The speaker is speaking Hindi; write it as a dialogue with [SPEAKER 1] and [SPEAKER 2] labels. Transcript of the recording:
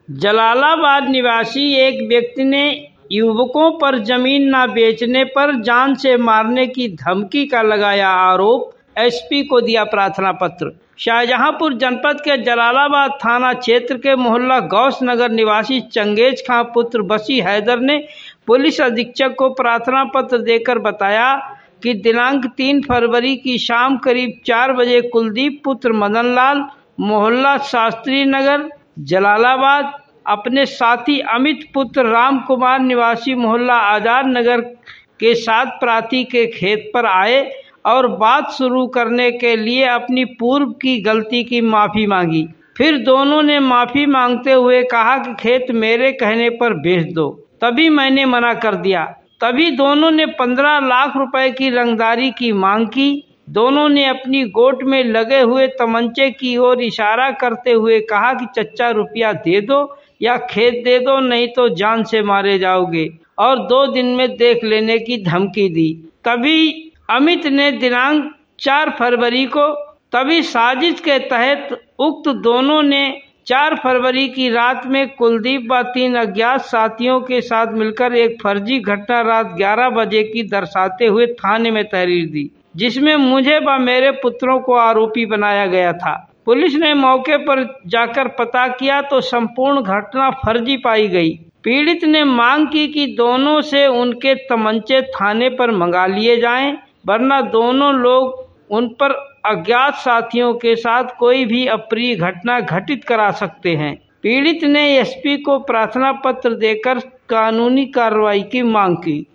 [SPEAKER 1] जलालाबाद निवासी एक व्यक्ति ने युवकों पर जमीन न बेचने पर जान से मारने की धमकी का लगाया आरोप, एसपी को दिया प्रार्थना पत्र। शाहजहांपुर जनपद के जलालाबाद थाना क्षेत्र के मोहल्ला गौस नगर निवासी चंगेज खां पुत्र बसी हैदर ने पुलिस अधीक्षक को प्रार्थना पत्र देकर बताया कि दिनांक 3 फरवरी की शाम करीब 4 बजे कुलदीप पुत्र मदनलाल मोहल्ला शास्त्री नगर जलालाबाद अपने साथी अमित पुत्र राम कुमार निवासी मोहल्ला आजाद नगर के साथ प्रार्थी के खेत पर आए और बात शुरू करने के लिए अपनी पूर्व की गलती की माफ़ी मांगी। फिर दोनों ने माफ़ी मांगते हुए कहा कि खेत मेरे कहने पर बेच दो। तभी मैंने मना कर दिया। तभी दोनों ने 15 लाख रुपए की रंगदारी की मांग की। दोनों ने अपनी गोट में लगे हुए तमंचे की ओर इशारा करते हुए कहा कि चच्चा रुपया दे दो या खेत दे दो, नहीं तो जान से मारे जाओगे, और 2 दिन में देख लेने की धमकी दी। तभी अमित ने दिनांक 4 फरवरी को तभी साजिश के तहत उक्त दोनों ने 4 फरवरी की रात में कुलदीप व 3 अज्ञात साथियों के साथ मिलकर एक फर्जी घटना रात 11 बजे की दर्शाते हुए थाने में तहरीर दी, जिसमें मुझे व मेरे पुत्रों को आरोपी बनाया गया था। पुलिस ने मौके पर जाकर पता किया तो संपूर्ण घटना फर्जी पाई गई। पीड़ित ने मांग की कि दोनों से उनके तमंचे थाने पर मंगा लिए जाएं, वरना दोनों लोग उन पर अज्ञात साथियों के साथ कोई भी अप्रिय घटना घटित करा सकते हैं। पीड़ित ने एसपी को प्रार्थना पत्र देकर कानूनी कार्रवाई की मांग की।